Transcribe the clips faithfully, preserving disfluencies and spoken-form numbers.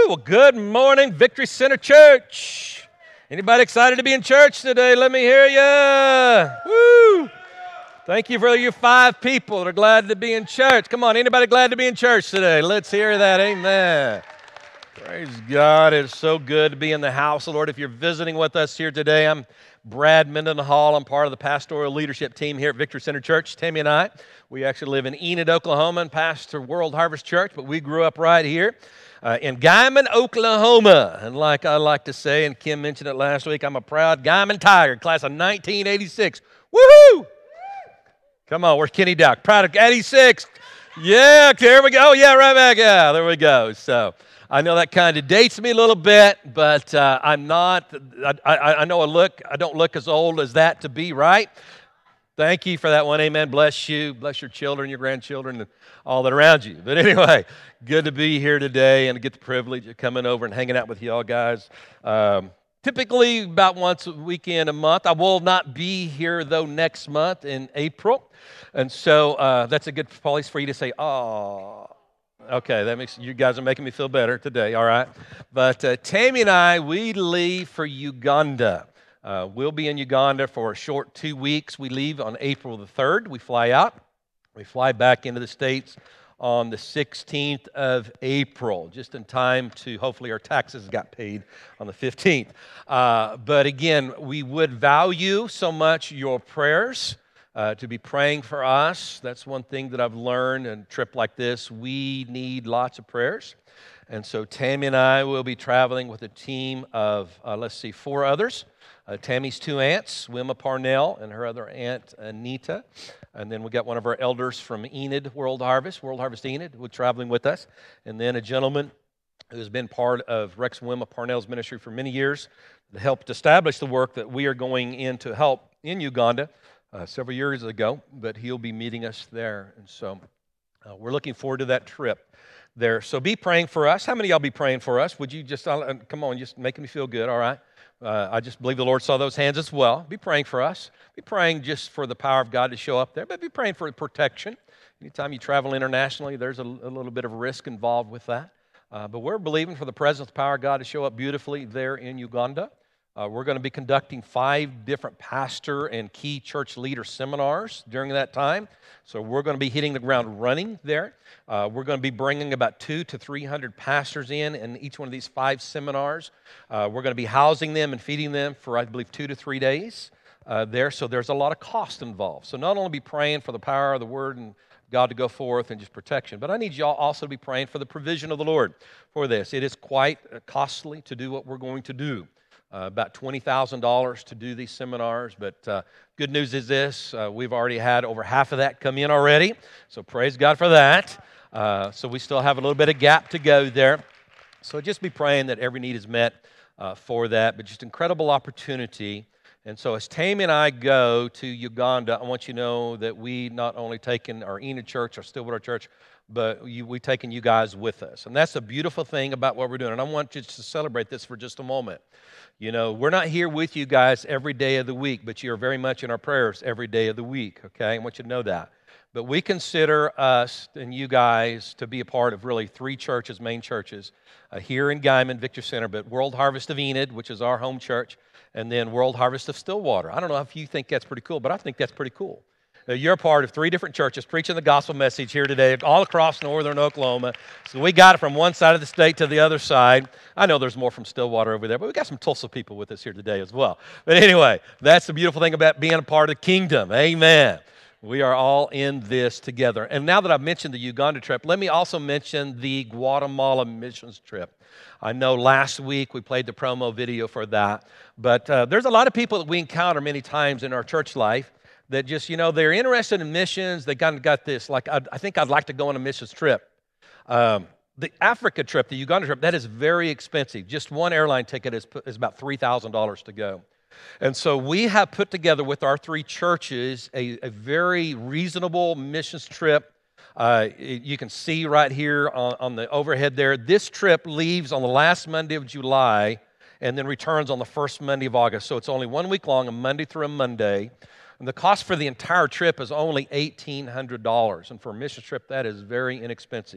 Well, good morning, Victory Center Church. Anybody excited to be in church today? Let me hear you. Woo! Thank you for you five people that are glad to be in church. Come on, anybody glad to be in church today? Let's hear that. Amen. Praise God. It's so good to be in the house of the Lord. If you're visiting with us here today, I'm Brad Mendenhall. I'm part of the pastoral leadership team here at Victory Center Church. Tammy and I, we actually live in Enid, Oklahoma, and pastor World Harvest Church, but we grew up right here uh, in Guymon, Oklahoma. And like I like to say, and Kim mentioned it last week, I'm a proud Guymon Tiger, class of nineteen eighty-six. Woohoo! Come on, where's Kenny Dow? Proud of eighty-six. Yeah, there we go. Yeah, right back. Yeah, there we go. So I know that kind of dates me a little bit, but uh, I'm not, I, I, I know I look, I don't look as old as that to be, right? Thank you for that one. Amen. Bless you. Bless your children, your grandchildren, and all that around you. But anyway, good to be here today and to get the privilege of coming over and hanging out with y'all guys. Um, typically about once a weekend a month. I will not be here, though, next month in April. And so uh, that's a good place for you to say, oh. Okay, that makes you guys are making me feel better today, all right? But uh, Tammy and I, we leave for Uganda. Uh, we'll be in Uganda for a short two weeks. We leave on April the third. We fly out. We fly back into the States on the sixteenth of April, just in time to hopefully our taxes got paid on the fifteenth. Uh, but again, we would value so much your prayers. Uh, to be praying for us. That's one thing that I've learned in a trip like this. We need lots of prayers. And so Tammy and I will be traveling with a team of, uh, let's see, four others. Uh, Tammy's two aunts, Wilma Parnell and her other aunt, Anita. And then we got one of our elders from Enid World Harvest, World Harvest Enid, who's traveling with us. And then a gentleman who has been part of Rex and Wilma Parnell's ministry for many years, that helped establish the work that we are going in to help in Uganda. Uh, several years ago, but he'll be meeting us there. And so uh, we're looking forward to that trip there. So be praying for us. How many of y'all be praying for us? Would you just, uh, come on, just making me feel good, all right? Uh, I just believe the Lord saw those hands as well. Be praying for us. Be praying just for the power of God to show up there, but be praying for protection. Anytime you travel internationally, there's a, a little bit of risk involved with that. Uh, but we're believing for the presence, the power of God to show up beautifully there in Uganda. Uh, we're going to be conducting five different pastor and key church leader seminars during that time. So we're going to be hitting the ground running there. Uh, we're going to be bringing about two to three hundred pastors in in each one of these five seminars. Uh, we're going to be housing them and feeding them for, I believe, two to three days uh, there. So there's a lot of cost involved. So not only be praying for the power of the Word and God to go forth and just protection, but I need y'all also to be praying for the provision of the Lord for this. It is quite costly to do what we're going to do. Uh, about twenty thousand dollars to do these seminars, but uh, good news is this, uh, we've already had over half of that come in already, so praise God for that. Uh, so we still have a little bit of gap to go there. So just be praying that every need is met uh, for that, but just incredible opportunity. And so as Tammy and I go to Uganda, I want you to know that we not only taken our Enid Church, our Stillwater Church, but you, we've taken you guys with us. And that's the beautiful thing about what we're doing. And I want you to celebrate this for just a moment. You know, we're not here with you guys every day of the week, but you're very much in our prayers every day of the week, okay? I want you to know that. But we consider us and you guys to be a part of really three churches, main churches, uh, here in Guymon, Victory Center, but World Harvest of Enid, which is our home church, and then World Harvest of Stillwater. I don't know if you think that's pretty cool, but I think that's pretty cool. You're a part of three different churches preaching the gospel message here today, all across northern Oklahoma. So we got it from one side of the state to the other side. I know there's more from Stillwater over there, but we got some Tulsa people with us here today as well. But anyway, that's the beautiful thing about being a part of the kingdom. Amen. We are all in this together. And now that I've mentioned the Uganda trip, let me also mention the Guatemala missions trip. I know last week we played the promo video for that, but uh, there's a lot of people that we encounter many times in our church life that just, you know, they're interested in missions. They kind of got this, like, I, I think I'd like to go on a missions trip. Um, the Africa trip, the Uganda trip, that is very expensive. Just one airline ticket is, is about three thousand dollars to go. And so we have put together with our three churches a, a very reasonable missions trip. Uh, you can see right here on, on the overhead there, this trip leaves on the last Monday of July and then returns on the first Monday of August. So it's only one week long, a Monday through a Monday. And the cost for the entire trip is only eighteen hundred dollars. And for a mission trip, that is very inexpensive.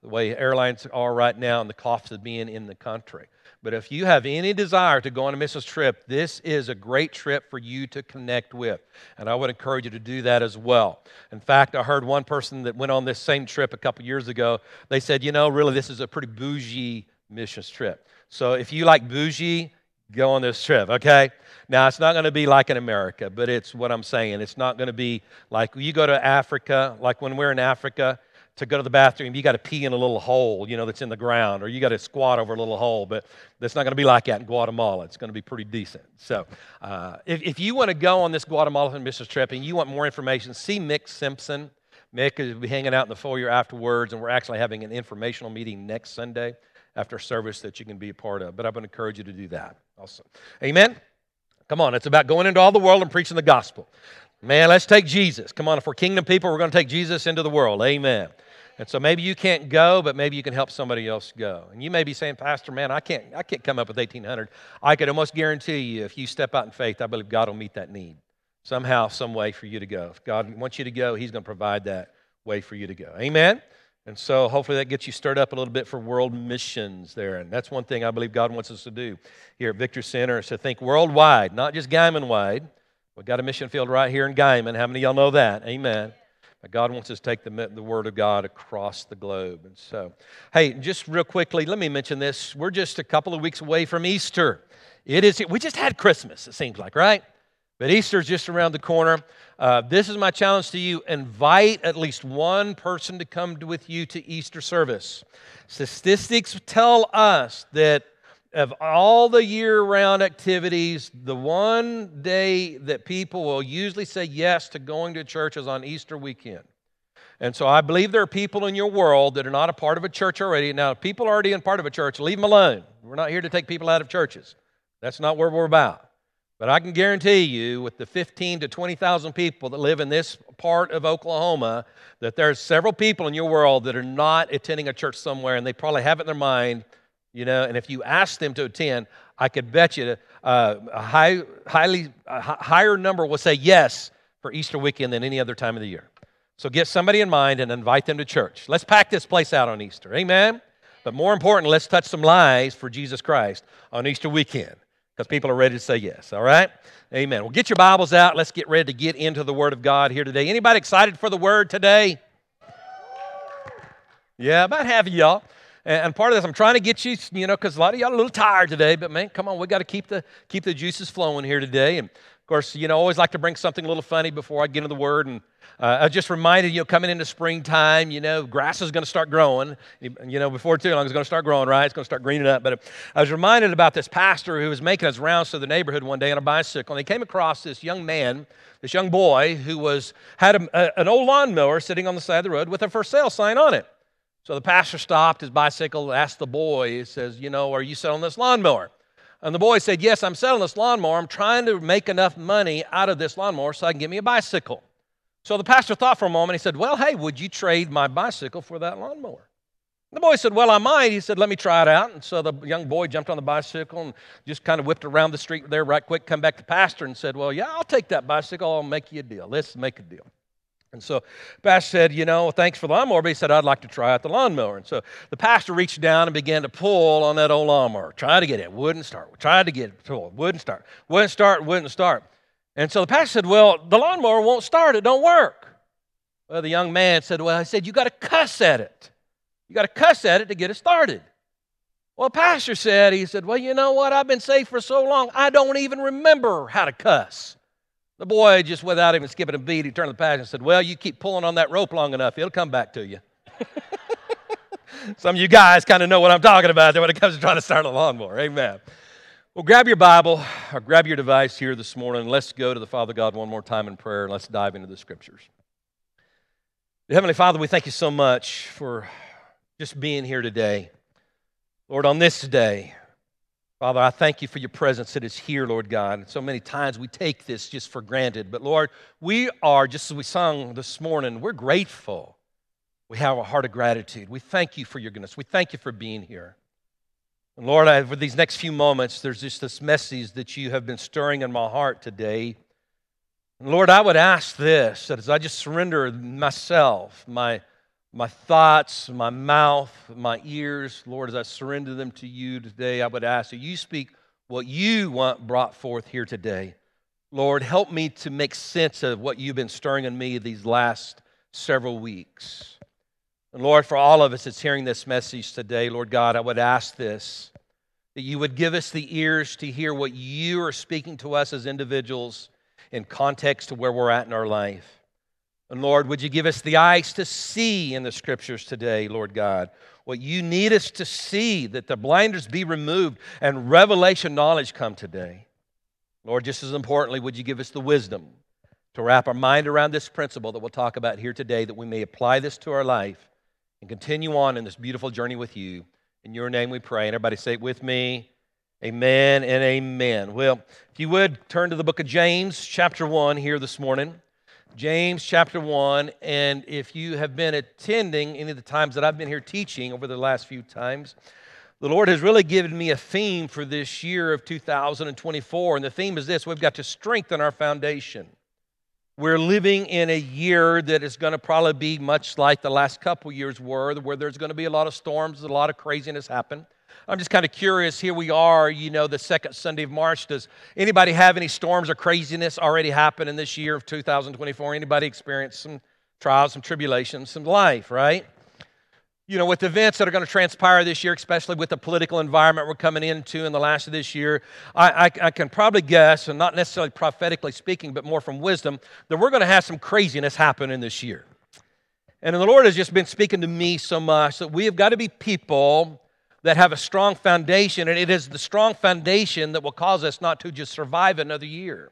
the way airlines are right now and the cost of being in the country. But if you have any desire to go on a missions trip, this is a great trip for you to connect with. And I would encourage you to do that as well. In fact, I heard one person that went on this same trip a couple years ago. They said, you know, really, this is a pretty bougie missions trip. So if you like bougie, go on this trip, okay? Now, it's not going to be like in America, but it's what I'm saying. It's not going to be like you go to Africa, like when we're in Africa, to go to the bathroom, you got to pee in a little hole, you know, that's in the ground, or you got to squat over a little hole, but that's not going to be like that in Guatemala. It's going to be pretty decent. So uh, if, if you want to go on this Guatemalan missions trip and you want more information, see Mick Simpson. Mick will be hanging out in the foyer afterwards, and we're actually having an informational meeting next Sunday after service that you can be a part of. But I would encourage you to do that also. Amen? Come on, it's about going into all the world and preaching the gospel. Man, let's take Jesus. Come on, if we're kingdom people, we're going to take Jesus into the world. Amen. And so maybe you can't go, but maybe you can help somebody else go. And you may be saying, Pastor, man, I can't I can't come up with eighteen hundred. I could almost guarantee you, if you step out in faith, I believe God will meet that need. Somehow, some way for you to go. If God wants you to go, He's going to provide that way for you to go. Amen? And so hopefully that gets you stirred up a little bit for world missions there. And that's one thing I believe God wants us to do here at Victory Center, is to think worldwide, not just Guyman-wide. We've got a mission field right here in Guyman. How many of y'all know that? Amen. But God wants us to take the, the Word of God across the globe. And so, hey, just real quickly, let me mention this. We're just a couple of weeks away from Easter. It is. We just had Christmas, it seems like, right? But Easter's just around the corner. Uh, this is my challenge to you. Invite at least one person to come to, with you to Easter service. Statistics tell us that of all the year-round activities, the one day that people will usually say yes to going to church is on Easter weekend. And so I believe there are people in your world that are not a part of a church already. Now, if people are already in part of a church, leave them alone. We're not here to take people out of churches. That's not what we're about. But I can guarantee you, with the fifteen to twenty thousand people that live in this part of Oklahoma, that there's several people in your world that are not attending a church somewhere, and they probably have it in their mind. You know, and if you ask them to attend, I could bet you uh, a high, highly a higher number will say yes for Easter weekend than any other time of the year. So get somebody in mind and invite them to church. Let's pack this place out on Easter, amen? But more important, let's touch some lives for Jesus Christ on Easter weekend, because people are ready to say yes, all right? Amen. Well, get your Bibles out. Let's get ready to get into the Word of God here today. Anybody excited for the Word today? Yeah, about half of y'all. And part of this, I'm trying to get you, you know, because a lot of y'all are a little tired today, but man, come on, we got to keep the keep the juices flowing here today. And of course, you know, I always like to bring something a little funny before I get into the Word. And uh, I just reminded you know, coming into springtime, you know, grass is going to start growing. You know, before too long, it's going to start growing, right? It's going to start greening up. But I was reminded about this pastor who was making his rounds through the neighborhood one day on a bicycle, and he came across this young man, this young boy who was had a, a, an old lawnmower sitting on the side of the road with a for sale sign on it. So the pastor stopped his bicycle, asked the boy, he says, you know, are you selling this lawnmower? And the boy said, yes, I'm selling this lawnmower. I'm trying to make enough money out of this lawnmower so I can get me a bicycle. So the pastor thought for a moment. He said, well, hey, would you trade my bicycle for that lawnmower? The boy said, well, I might. He said, let me try it out. And so the young boy jumped on the bicycle and just kind of whipped around the street there right quick, come back to the pastor and said, well, yeah, I'll take that bicycle. I'll make you a deal. Let's make a deal. And so the pastor said, you know, thanks for the lawnmower, but he said, I'd like to try out the lawnmower. And so the pastor reached down and began to pull on that old lawnmower, tried to get it, wouldn't start, tried to get it, pulled, wouldn't start, wouldn't start, wouldn't start. And so the pastor said, well, the lawnmower won't start, it don't work. Well, the young man said, well, I said, you got to cuss at it. You got to cuss at it to get it started. Well, the pastor said, he said, well, you know what, I've been saved for so long, I don't even remember how to cuss. The boy, just without even skipping a beat, he turned to the pastor and said, well, you keep pulling on that rope long enough, it'll come back to you. Some of you guys kind of know what I'm talking about there when it comes to trying to start a lawnmower. Amen. Well, grab your Bible or grab your device here this morning. Let's go to the Father God one more time in prayer, and let's dive into the Scriptures. Heavenly Father, we thank you so much for just being here today. Lord, on this day, Father, I thank you for your presence that is here, Lord God. And so many times we take this just for granted. But Lord, we are, just as we sung this morning, we're grateful. We have a heart of gratitude. We thank you for your goodness. We thank you for being here. And Lord, I, for these next few moments, there's just this message that you have been stirring in my heart today. And Lord, I would ask this, that as I just surrender myself, my my thoughts, my mouth, my ears. Lord, as I surrender them to you today, I would ask that you speak what you want brought forth here today. Lord, help me to make sense of what you've been stirring in me these last several weeks. And Lord, for all of us that's hearing this message today, Lord God, I would ask this, that you would give us the ears to hear what you are speaking to us as individuals in context to where we're at in our life. And Lord, would you give us the eyes to see in the Scriptures today, Lord God, what you need us to see, that the blinders be removed and revelation knowledge come today. Lord, just as importantly, would you give us the wisdom to wrap our mind around this principle that we'll talk about here today, that we may apply this to our life and continue on in this beautiful journey with you. In your name we pray. And everybody say it with me. Amen and amen. Well, if you would, turn to the book of James, chapter one here this morning. James, chapter one. And if you have been attending any of the times that I've been here teaching over the last few times, the Lord has really given me a theme for this year of two thousand twenty-four. And the theme is this: we've got to strengthen our foundation. We're living in a year that is going to probably be much like the last couple years were, where there's going to be a lot of storms, a lot of craziness happen. I'm just kind of curious, here we are, you know, the second Sunday of March. Does anybody have any storms or craziness already happen in this year of two thousand twenty-four? Anybody experience some trials, some tribulations, some life, right? You know, with events that are going to transpire this year, especially with the political environment we're coming into in the last of this year, I, I, I can probably guess, and not necessarily prophetically speaking, but more from wisdom, that we're going to have some craziness happen in this year. And the Lord has just been speaking to me so much that we have got to be people that have a strong foundation, and it is the strong foundation that will cause us not to just survive another year.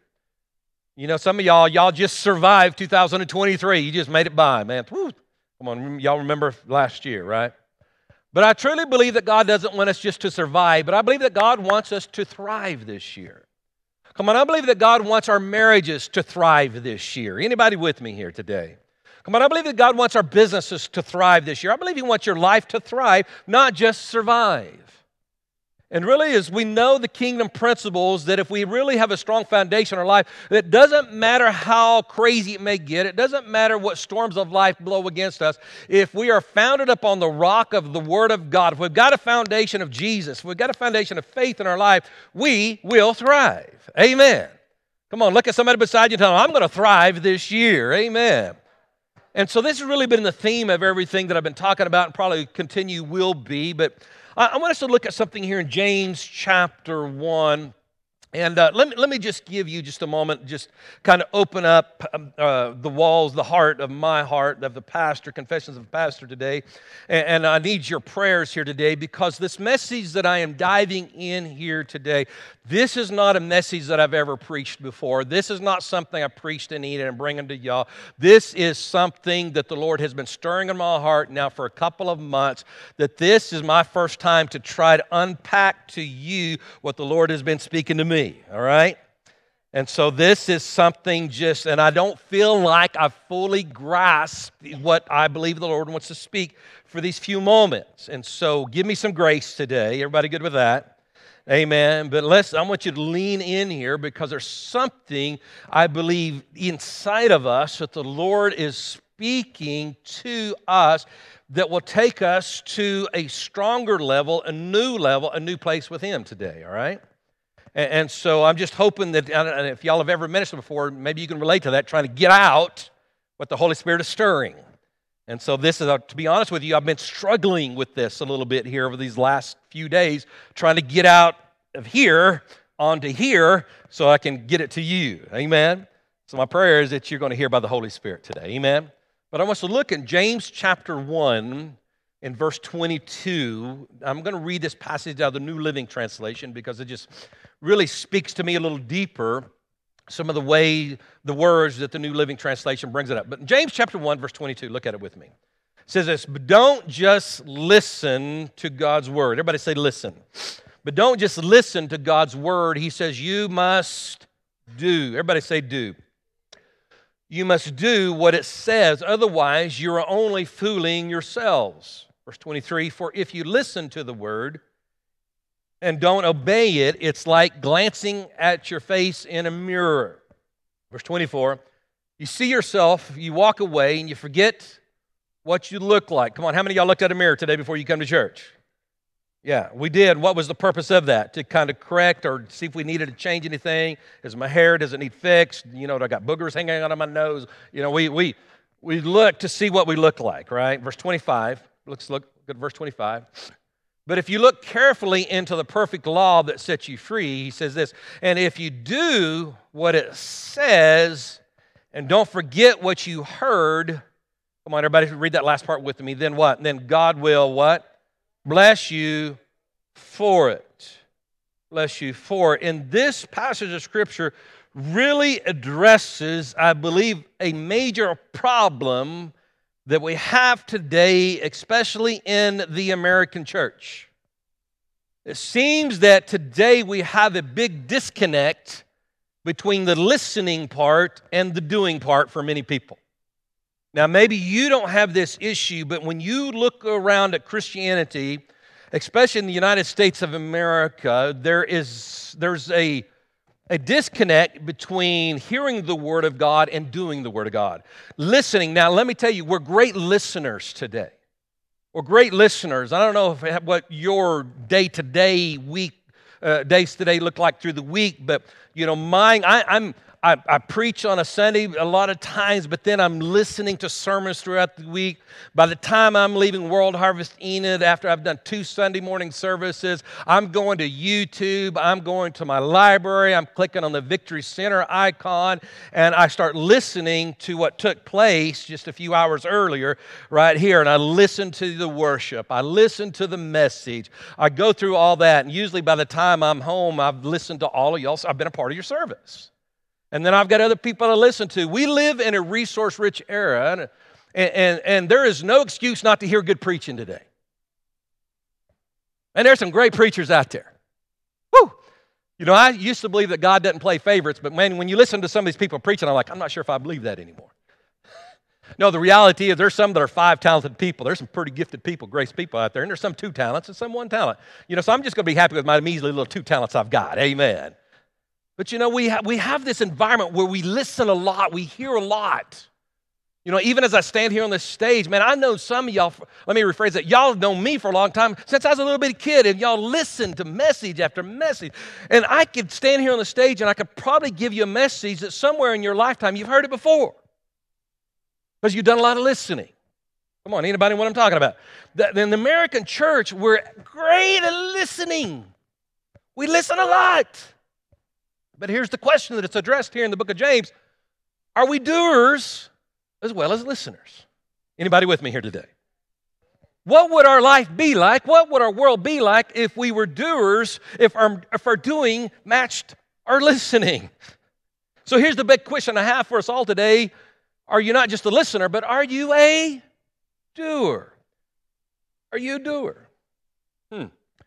You know, some of y'all, y'all just survived two thousand twenty-three. You just made it by, man. Woo. Come on, y'all remember last year, right? But I truly believe that God doesn't want us just to survive, but I believe that God wants us to thrive this year. Come on, I believe that God wants our marriages to thrive this year. Anybody with me here today? Come on, I believe that God wants our businesses to thrive this year. I believe He wants your life to thrive, not just survive. And really, as we know the kingdom principles, that if we really have a strong foundation in our life, it doesn't matter how crazy it may get, it doesn't matter what storms of life blow against us, if we are founded upon the rock of the Word of God, if we've got a foundation of Jesus, if we've got a foundation of faith in our life, we will thrive. Amen. Come on, look at somebody beside you and tell them, I'm going to thrive this year. Amen. And so this has really been the theme of everything that I've been talking about, and probably continue will be, but I want us to look at something here in James chapter one. And uh, let me let me just give you just a moment, just kind of open up um, uh, the walls, the heart of my heart, of the pastor, Confessions of a Pastor today. And, and I need your prayers here today, because this message that I am diving in here today, this is not a message that I've ever preached before. This is not something I preached and eat and bringing to y'all. This is something that the Lord has been stirring in my heart now for a couple of months, that this is my first time to try to unpack to you what the Lord has been speaking to me. All right? And so this is something just, and I don't feel like I've fully grasped what I believe the Lord wants to speak for these few moments. And so give me some grace today. Everybody good with that? Amen. But let's, I want you to lean in here, because there's something I believe inside of us that the Lord is speaking to us that will take us to a stronger level, a new level, a new place with Him today, all right? And so I'm just hoping that, and if y'all have ever ministered before, maybe you can relate to that, trying to get out what the Holy Spirit is stirring. And so this is, to be honest with you, I've been struggling with this a little bit here over these last few days, trying to get out of here onto here so I can get it to you. Amen? So my prayer is that you're going to hear by the Holy Spirit today. Amen? But I want us to look in James chapter one, in verse twenty-two. I'm going to read this passage out of the New Living Translation, because it just really speaks to me a little deeper, some of the way, the words that the New Living Translation brings it up. But in James chapter one, verse twenty-two, look at it with me. It says this: but don't just listen to God's word. Everybody say listen. But don't just listen to God's word. He says you must do. Everybody say do. You must do what it says. Otherwise, you're only fooling yourselves. Verse twenty-three, for if you listen to the word and don't obey it, it's like glancing at your face in a mirror. Verse twenty-four, you see yourself, you walk away, and you forget what you look like. Come on, how many of y'all looked at a mirror today before you come to church? Yeah, we did. What was the purpose of that? To kind of correct or see if we needed to change anything. Is my hair, does it need fixed? You know, I got boogers hanging out of my nose. You know, we we we look to see what we look like, right? Verse twenty-five. Let's look at verse twenty-five. But if you look carefully into the perfect law that sets you free, he says this, and if you do what it says and don't forget what you heard, come on, everybody read that last part with me, then what? Then God will what? Bless you for it. Bless you for it. And this passage of Scripture really addresses, I believe, a major problem that we have today, especially in the American church. It seems that today we have a big disconnect between the listening part and the doing part for many people. Now, maybe you don't have this issue, but when you look around at Christianity, especially in the United States of America, there is there's a, a disconnect between hearing the Word of God and doing the Word of God. Listening. Now, let me tell you, we're great listeners today. We're great listeners. I don't know if, what your day-to-day week, uh, days today look like through the week, but, you know, mine, I, I'm... I, I preach on a Sunday a lot of times, but then I'm listening to sermons throughout the week. By the time I'm leaving World Harvest Enid, after I've done two Sunday morning services, I'm going to YouTube, I'm going to my library, I'm clicking on the Victory Center icon, and I start listening to what took place just a few hours earlier right here, and I listen to the worship, I listen to the message, I go through all that, and usually by the time I'm home, I've listened to all of y'all, so I've been a part of your service. And then I've got other people to listen to. We live in a resource-rich era, and, and, and there is no excuse not to hear good preaching today. And there's some great preachers out there. Woo! You know, I used to believe that God doesn't play favorites, but man, when you listen to some of these people preaching, I'm like, I'm not sure if I believe that anymore. No, the reality is there's some that are five talented people. There's some pretty gifted people, grace people out there, and there's some two talents and some one talent. You know, so I'm just going to be happy with my measly little two talents I've got. Amen. But, you know, we, ha- we have this environment where we listen a lot, we hear a lot. You know, even as I stand here on this stage, man, I know some of y'all, for, let me rephrase that, y'all have known me for a long time, since I was a little bitty kid, and y'all listen to message after message. And I could stand here on the stage, and I could probably give you a message that somewhere in your lifetime you've heard it before, because you've done a lot of listening. Come on, anybody know what I'm talking about? The, in the American church, we're great at listening. We listen a lot. But here's the question that it's addressed here in the book of James. Are we doers as well as listeners? Anybody with me here today? What would our life be like? What would our world be like if we were doers, if our, if our doing matched our listening? So here's the big question I have for us all today. Are you not just a listener, but are you a doer? Are you a doer? Hmm.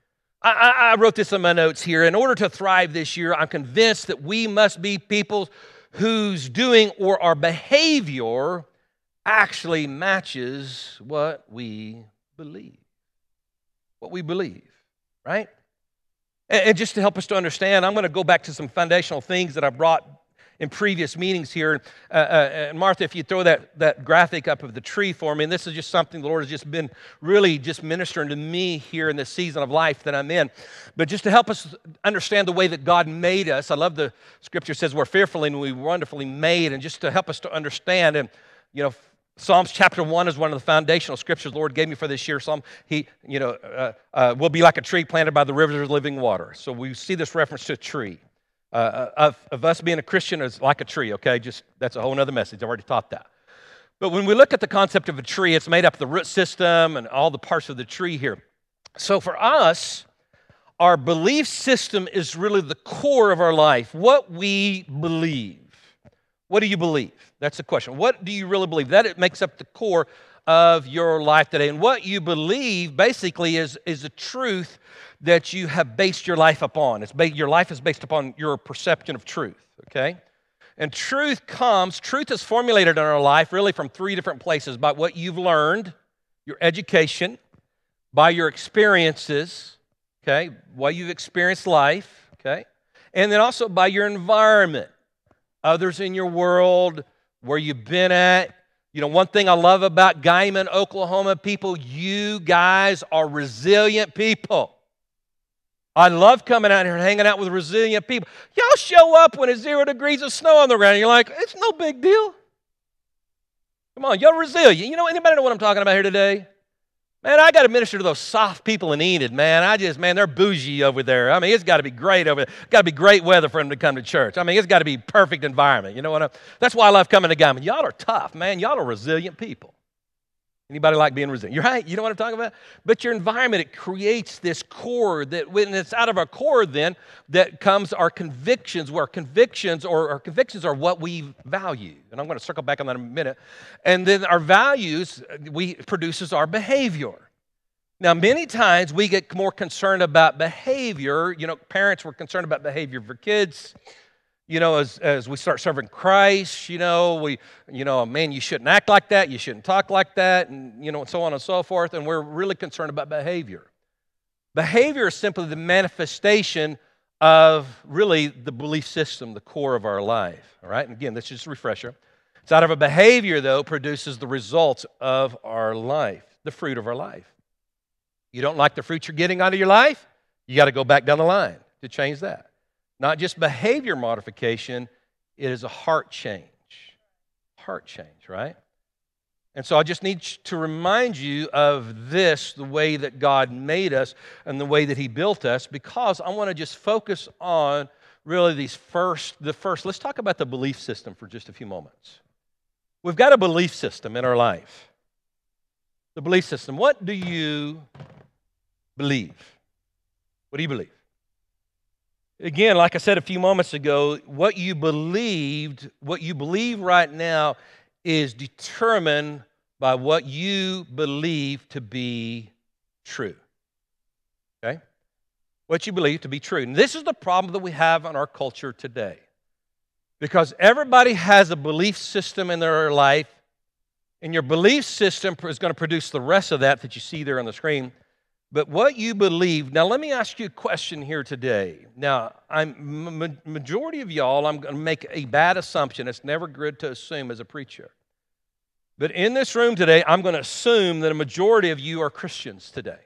I, I wrote this in my notes here. In order to thrive this year, I'm convinced that we must be people whose doing or our behavior actually matches what we believe. What we believe, right? And, and just to help us to understand, I'm going to go back to some foundational things that I brought in previous meetings here. Uh, uh, and Martha, if you throw that, that graphic up of the tree for me, and this is just something the Lord has just been really just ministering to me here in this season of life that I'm in. But just to help us understand the way that God made us, I love the scripture says we're fearfully and we wonderfully made, and just to help us to understand, and you know, Psalms chapter one is one of the foundational scriptures the Lord gave me for this year. Psalm, he, you know, uh, uh, will be like a tree planted by the rivers of living water. So we see this reference to a tree. Uh, of, of us being a Christian is like a tree, okay? Just that's a whole other message. I've already taught that. But when we look at the concept of a tree, it's made up of the root system and all the parts of the tree here. So for us, our belief system is really the core of our life. What we believe. What do you believe? That's the question. What do you really believe? That it makes up the core of your life today. And what you believe basically is, is a truth that you have based your life upon. It's ba- your life is based upon your perception of truth, okay? And truth comes, truth is formulated in our life really from three different places: by what you've learned, your education, by your experiences, okay, why you've experienced life, okay, and then also by your environment, others in your world, where you've been at, You know, one thing I love about Guyman, Oklahoma people, you guys are resilient people. I love coming out here and hanging out with resilient people. Y'all show up when it's zero degrees of snow on the ground. And you're like, it's no big deal. Come on, y'all resilient. You know, anybody know what I'm talking about here today? Man, I got to minister to those soft people in Enid, man. I just, man, they're bougie over there. I mean, it's got to be great over there. It's got to be great weather for them to come to church. I mean, it's got to be perfect environment. You know what? I, that's why I love coming to Guyman. Y'all are tough, man. Y'all are resilient people. Anybody like being resilient? You're right. You know what I'm talking about? But your environment, it creates this core that when it's out of our core then, that comes our convictions, where convictions or our convictions are what we value. And I'm going to circle back on that in a minute. And then our values, we produces our behavior. Now, many times we get more concerned about behavior. You know, parents were concerned about behavior for kids. You know, as, as we start serving Christ, you know, we, you know, man, you shouldn't act like that, you shouldn't talk like that, and, you know, so on and so forth, and we're really concerned about behavior. Behavior is simply the manifestation of really the belief system, the core of our life, all right? And again, this is just a refresher. It's out of a behavior, though, produces the results of our life, the fruit of our life. You don't like the fruit you're getting out of your life? You got to go back down the line to change that. Not just behavior modification, it is a heart change. Heart change, right? And so I just need to remind you of this, the way that God made us and the way that He built us, because I want to just focus on really these first, the first, let's talk about the belief system for just a few moments. We've got a belief system in our life. The belief system. What do you believe? What do you believe? Again, like I said a few moments ago, what you believed, what you believe right now is determined by what you believe to be true. Okay? What you believe to be true. And this is the problem that we have in our culture today. Because everybody has a belief system in their life, and your belief system is going to produce the rest of that that you see there on the screen. But what you believe, now let me ask you a question here today. Now, I'm ma- majority of y'all, I'm going to make a bad assumption. It's never good to assume as a preacher. But in this room today, I'm going to assume that a majority of you are Christians today.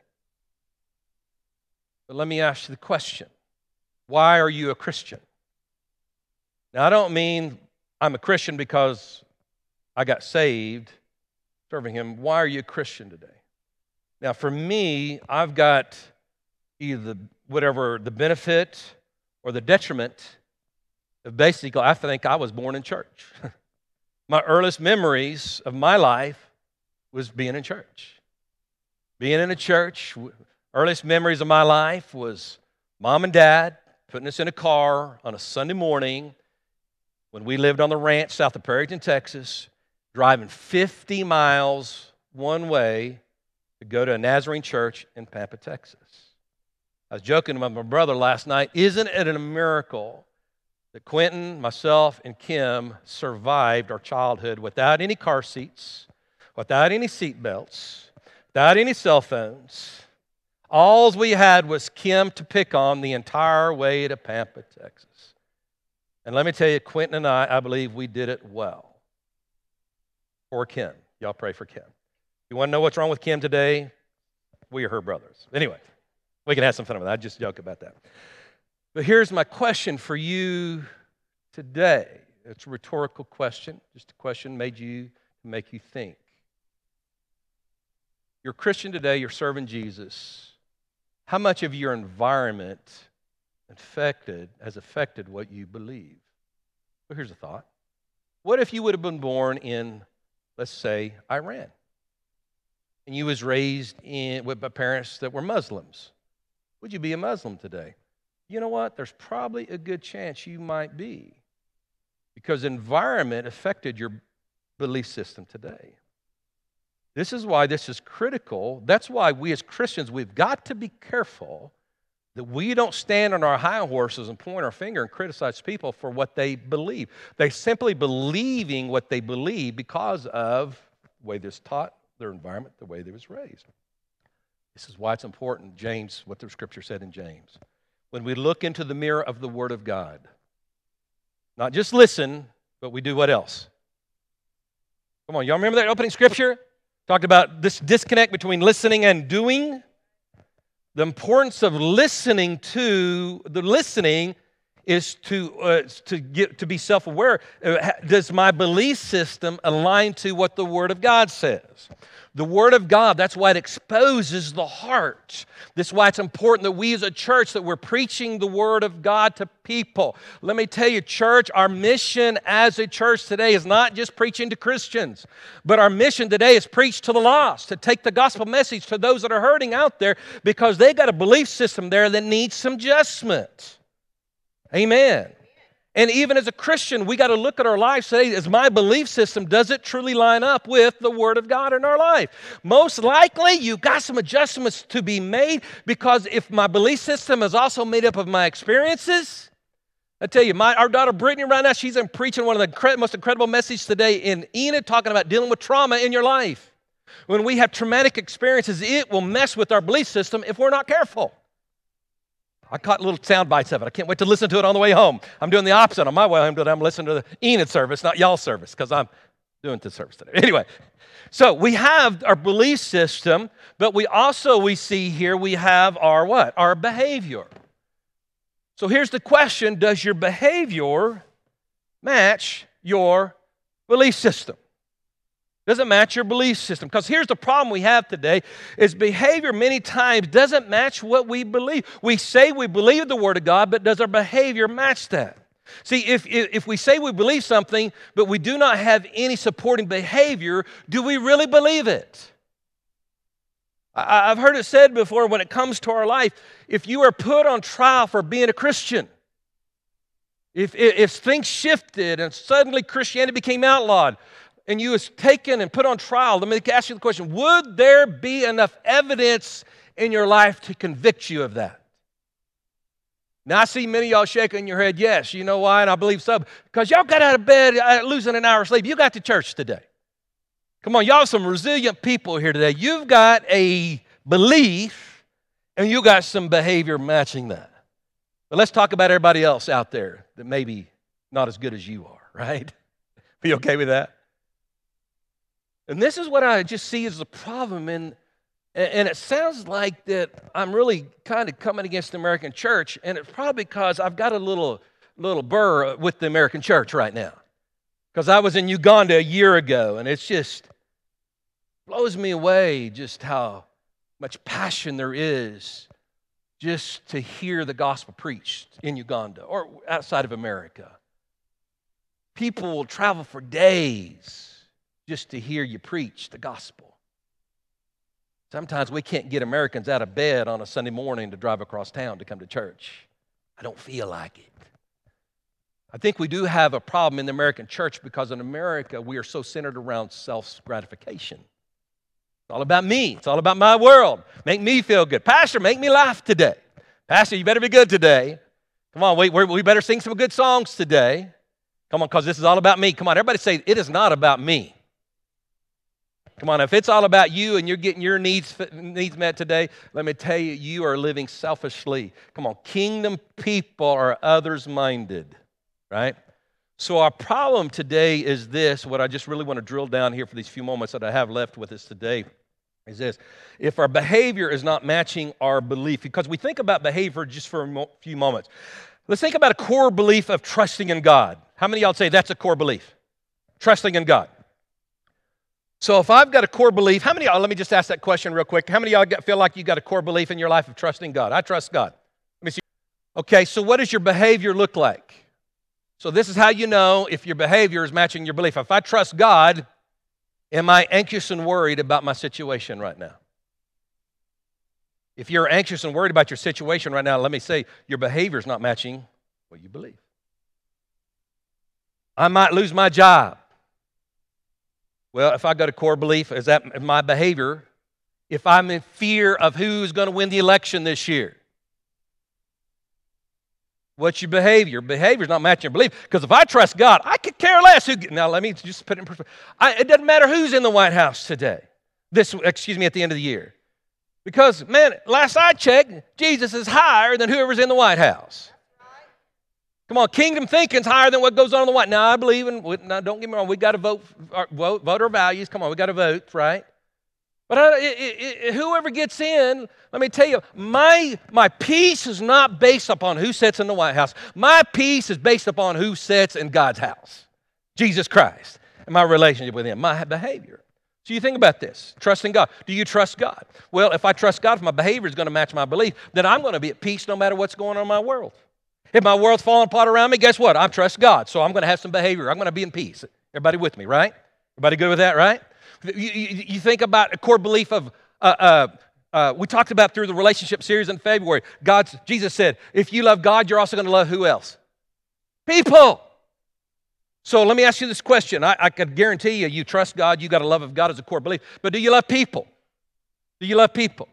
But let me ask you the question. Why are you a Christian? Now, I don't mean I'm a Christian because I got saved serving Him. Why are you a Christian today? Now, for me, I've got either the, whatever the benefit or the detriment of basically, I think I was born in church. My earliest memories of my life was being in church. Being in a church, earliest memories of my life was mom and dad putting us in a car on a Sunday morning when we lived on the ranch south of Perryton, Texas, driving fifty miles one way to go to a Nazarene church in Pampa, Texas. I was joking with my brother last night. Isn't it a miracle that Quentin, myself, and Kim survived our childhood without any car seats, without any seat belts, without any cell phones? All we had was Kim to pick on the entire way to Pampa, Texas. And let me tell you, Quentin and I, I believe we did it well. For Kim. Y'all pray for Kim. You want to know what's wrong with Kim today? We are her brothers. Anyway, we can have some fun with that. I just joke about that. But here's my question for you today. It's a rhetorical question, just a question made you to make you think. You're a Christian today, you're serving Jesus. How much of your environment affected has affected what you believe? Well, here's a thought. What if you would have been born in, let's say, Iran? And you was raised in with parents that were Muslims. Would you be a Muslim today? You know what? There's probably a good chance you might be, because environment affected your belief system today. This is why this is critical. That's why we as Christians, we've got to be careful that we don't stand on our high horses and point our finger and criticize people for what they believe. They're simply believing what they believe because of the way they're taught, their environment, the way they was raised. This is why it's important, James, what the Scripture said in James. When we look into the mirror of the Word of God, not just listen, but we do what else? Come on, y'all remember that opening scripture? Talked about this disconnect between listening and doing. The importance of listening to, the listening is to uh, to get to be self-aware. Uh, does my belief system align to what the Word of God says? The Word of God, that's why it exposes the heart. That's why it's important that we as a church, that we're preaching the Word of God to people. Let me tell you, church, our mission as a church today is not just preaching to Christians, but our mission today is preach to the lost, to take the gospel message to those that are hurting out there because they got a belief system there that needs some adjustment. Amen. And even as a Christian, we got to look at our lives today. Is my belief system, does it truly line up with the Word of God in our life? Most likely, you've got some adjustments to be made because if my belief system is also made up of my experiences, I tell you, my, our daughter Brittany right now, she's preaching one of the incre- most incredible messages today in Enid, talking about dealing with trauma in your life. When we have traumatic experiences, it will mess with our belief system if we're not careful. I caught little sound bites of it. I can't wait to listen to it on the way home. I'm doing the opposite. On my way home, I'm listening to the Enid service, not y'all's service, because I'm doing the service today. Anyway, so we have our belief system, but we also, we see here, we have our what? Our behavior. So here's the question, does your behavior match your belief system? Doesn't match your belief system. Because here's the problem we have today is behavior many times doesn't match what we believe. We say we believe the Word of God, but does our behavior match that? See, if, if we say we believe something, but we do not have any supporting behavior, do we really believe it? I, I've heard it said before when it comes to our life, if you are put on trial for being a Christian, if, if, if things shifted and suddenly Christianity became outlawed, and you was taken and put on trial, let me ask you the question, would there be enough evidence in your life to convict you of that? Now, I see many of y'all shaking your head, yes, you know why, and I believe so, because y'all got out of bed uh, losing an hour of sleep. You got to church today. Come on, y'all some resilient people here today. You've got a belief, and you got some behavior matching that. But let's talk about everybody else out there that maybe not as good as you are, right? Be okay with that? And this is what I just see as the problem, and, and it sounds like that I'm really kind of coming against the American church, and it's probably because I've got a little, little burr with the American church right now. Because I was in Uganda a year ago, and it's just blows me away just how much passion there is just to hear the gospel preached in Uganda or outside of America. People will travel for days just to hear you preach the gospel. Sometimes we can't get Americans out of bed on a Sunday morning to drive across town to come to church. I don't feel like it. I think we do have a problem in the American church because in America we are so centered around self-gratification. It's all about me. It's all about my world. Make me feel good. Pastor, make me laugh today. Pastor, you better be good today. Come on, we, we better sing some good songs today. Come on, because this is all about me. Come on, everybody say, it is not about me. Come on, if it's all about you and you're getting your needs needs met today, let me tell you, you are living selfishly. Come on, kingdom people are others-minded, right? So our problem today is this, what I just really want to drill down here for these few moments that I have left with us today is this. If our behavior is not matching our belief, because we think about behavior just for a mo- few moments. Let's think about a core belief of trusting in God. How many of y'all say that's a core belief? Trusting in God. So if I've got a core belief, how many of y'all, let me just ask that question real quick. How many of y'all feel like you got a core belief in your life of trusting God? I trust God. Let me see. Okay, so what does your behavior look like? So this is how you know if your behavior is matching your belief. If I trust God, am I anxious and worried about my situation right now? If you're anxious and worried about your situation right now, let me say your behavior is not matching what you believe. I might lose my job. Well, if I got a core belief, is that my behavior? If I'm in fear of who's going to win the election this year, what's your behavior? Behavior is not matching your belief. Because if I trust God, I could care less who. Now, let me just put it in perspective. I, it doesn't matter who's in the White House today. This, excuse me, at the end of the year, because man, last I checked, Jesus is higher than whoever's in the White House. Come on, kingdom thinking's higher than what goes on in the White. Now, I believe in, now don't get me wrong, we got to vote, vote, vote our values. Come on, we got to vote, right? But I, it, it, whoever gets in, let me tell you, my, my peace is not based upon who sits in the White House. My peace is based upon who sits in God's house, Jesus Christ, and my relationship with Him, my behavior. So you think about this, trusting God. Do you trust God? Well, if I trust God, if my behavior is going to match my belief, then I'm going to be at peace no matter what's going on in my world. If my world's falling apart around me, guess what? I trust God, so I'm going to have some behavior. I'm going to be in peace. Everybody with me, right? Everybody good with that, right? You, you, you think about a core belief of, uh, uh, uh, we talked about through the relationship series in February. God's, Jesus said, if you love God, you're also going to love who else? People. So let me ask you this question. I, I could guarantee you, you trust God, you got a love of God as a core belief, but do you love people? Do you love people?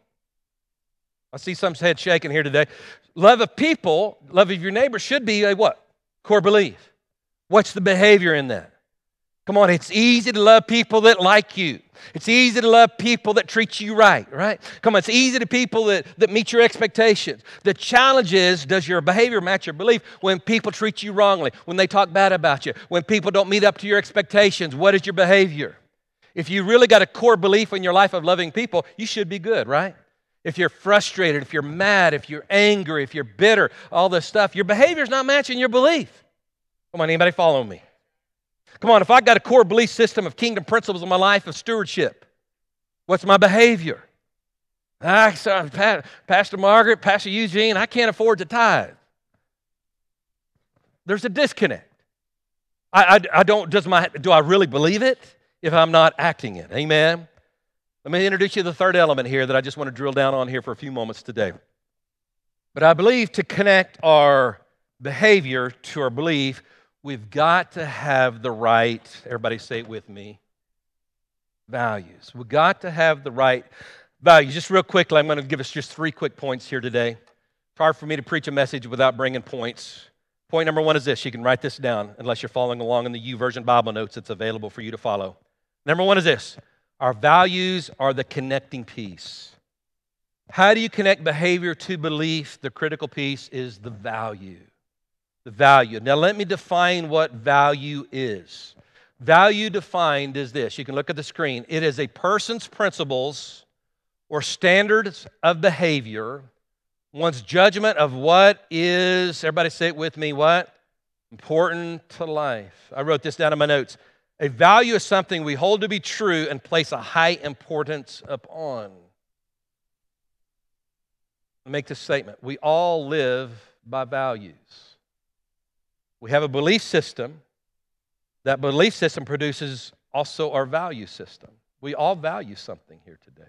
I see some head shaking here today. Love of people, love of your neighbor should be a what? Core belief. What's the behavior in that? Come on, it's easy to love people that like you. It's easy to love people that treat you right, right? Come on, it's easy to people that, that meet your expectations. The challenge is, does your behavior match your belief when people treat you wrongly, when they talk bad about you, when people don't meet up to your expectations? What is your behavior? If you really got a core belief in your life of loving people, you should be good, right? If you're frustrated, if you're mad, if you're angry, if you're bitter, all this stuff, your behavior's not matching your belief. Come on, anybody follow me? Come on, if I got a core belief system of kingdom principles in my life of stewardship, what's my behavior? Ah, so, Pastor Margaret, Pastor Eugene, I can't afford to tithe. There's a disconnect. I, I, I don't, does my, do I really believe it if I'm not acting it? Amen? Let me introduce you to the third element here that I just want to drill down on here for a few moments today. But I believe to connect our behavior to our belief, we've got to have the right, everybody say it with me, values. We've got to have the right values. Just real quickly, I'm going to give us just three quick points here today. It's hard for me to preach a message without bringing points. Point number one is this. You can write this down unless you're following along in the YouVersion Bible notes. It's available for you to follow. Number one is this. Our values are the connecting piece. How do you connect behavior to belief? The critical piece is the value. The value. Now let me define what value is. Value defined is this. You can look at the screen. It is a person's principles or standards of behavior, one's judgment of what is, everybody say it with me, what? Important to life. I wrote this down in my notes. A value is something we hold to be true and place a high importance upon. I'll make this statement. We all live by values. We have a belief system. That belief system produces also our value system. We all value something here today.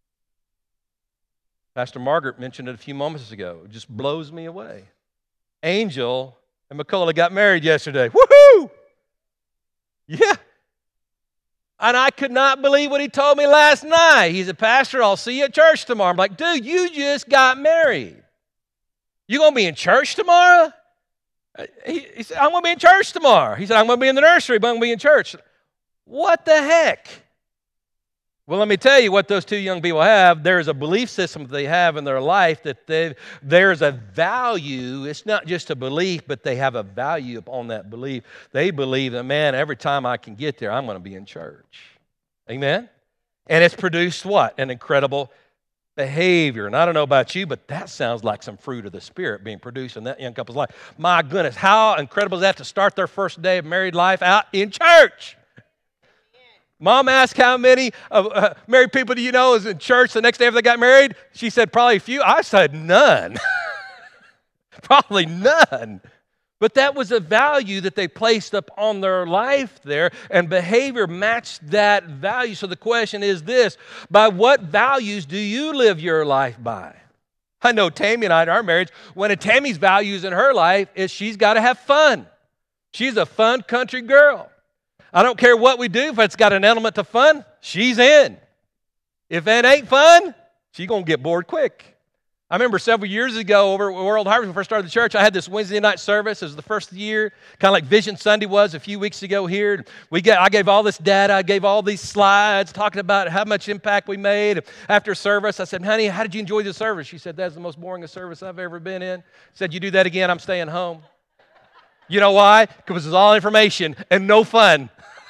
Pastor Margaret mentioned it a few moments ago. It just blows me away. Angel and McCullough got married yesterday. Woohoo! Yeah. And I could not believe what he told me last night. He's a pastor. I'll see you at church tomorrow. I'm like, dude, you just got married. You going to be in church tomorrow? He, he said, I'm going to be in church tomorrow. He said, I'm going to be in the nursery, but I'm going to be in church. What the heck? Well, let me tell you what those two young people have. There's a belief system that they have in their life that they, there's a value. It's not just a belief, but they have a value upon that belief. They believe that, man, every time I can get there, I'm going to be in church. Amen? And it's produced what? An incredible behavior. And I don't know about you, but that sounds like some fruit of the Spirit being produced in that young couple's life. My goodness, how incredible is that to start their first day of married life out in church? Mom asked how many uh, uh, married people do you know is in church the next day after they got married? She said probably a few. I said none. Probably none. But that was a value that they placed upon their life there, and behavior matched that value. So the question is this: by what values do you live your life by? I know Tammy and I in our marriage, one of Tammy's values in her life is she's got to have fun. She's a fun country girl. I don't care what we do, if it's got an element of fun, she's in. If it ain't fun, she's going to get bored quick. I remember several years ago over at World Harvest, when we first started the church, I had this Wednesday night service. It was the first year, kind of like Vision Sunday was a few weeks ago here. We get, I gave all this data, I gave all these slides talking about how much impact we made. After service, I said, honey, how did you enjoy the service? She said, that's the most boring service I've ever been in. I said, you do that again, I'm staying home. You know why? Because it's all information and no fun.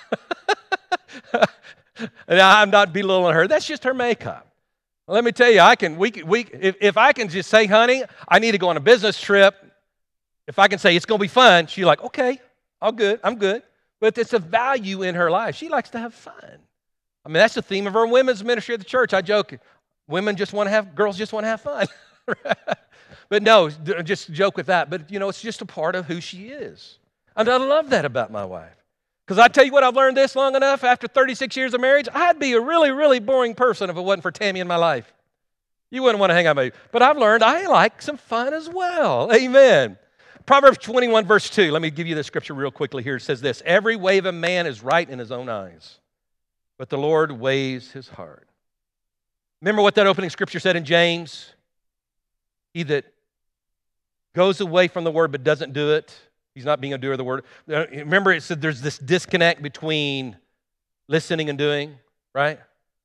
And I'm not belittling her. That's just her makeup. Let me tell you, I can. We, we, if, if I can just say, honey, I need to go on a business trip. If I can say it's going to be fun, she's like, okay, all good, I'm good. But it's a value in her life. She likes to have fun. I mean, that's the theme of our women's ministry at the church. I joke, women just want to have, girls just want to have fun. But no, just joke with that. But, you know, it's just a part of who she is. And I love that about my wife. Because I tell you what, I've learned this long enough. After thirty-six years of marriage, I'd be a really, really boring person if it wasn't for Tammy in my life. You wouldn't want to hang out with me. But I've learned I like some fun as well. Amen. Proverbs twenty-one, verse two. Let me give you the scripture real quickly here. It says this: every way of a man is right in his own eyes, but the Lord weighs his heart. Remember what that opening scripture said in James? He that goes away from the word but doesn't do it, he's not being a doer of the word. Remember it said there's this disconnect between listening and doing, right?